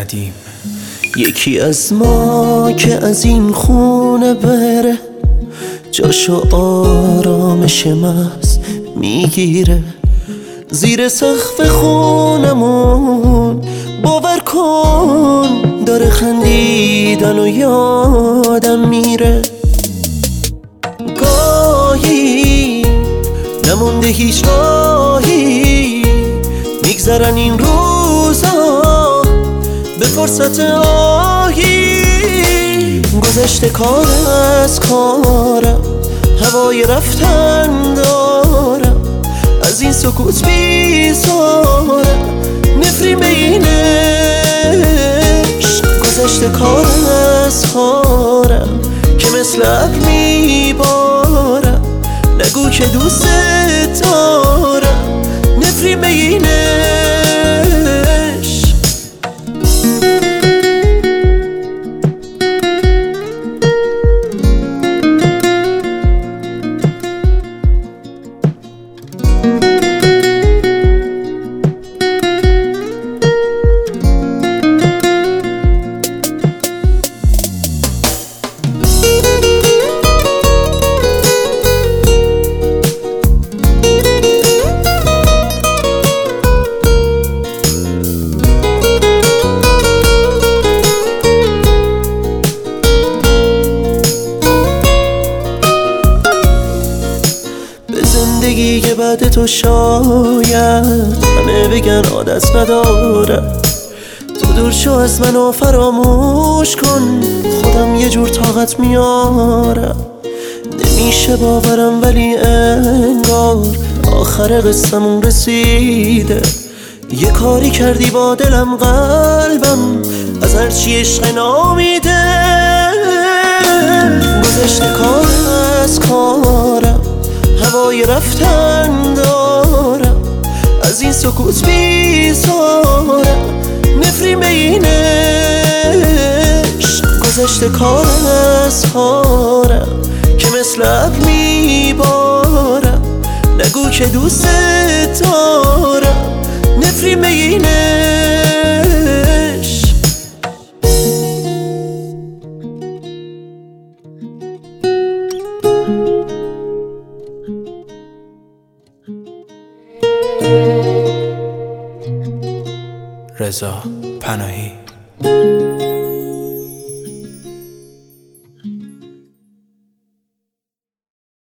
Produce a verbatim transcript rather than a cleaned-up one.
ندیم. یکی از ما که از این خونه بره، جاشو آرامش محض میگیره. زیر سقف خونمون باور کن داره خندیدن و یادم میره. گاهی نمونده هیچ راهی، میگذرن این روزا به فرصت آهی. گذشته کار از کارم، هوای رفتن دارم، از این سکوت بیزارم، نفرین به این عشق. گذشته کار از کارم که مثل ابر میبارم، نگو که دوست دارم، نفرین به این عشق. زندگی که بعد تو شاید همه بگن عادت نداره. تو دور شو از منو فراموش کن، خودم یه جور طاقت میارم. نمیشه باورم ولی انگار آخر قصه‌مون رسیده. یه کاری کردی با دلم قلبم از هرچی عشق نامیده. گذشته کار از کارم، هوای رفتن دارم، از این سکوت بیزارم، نفرین به این عشق. گذشته کار از کارم که مثل ابر میبارم، نگو که دوست دارم، نفرین به این عشق. رضا پناهی.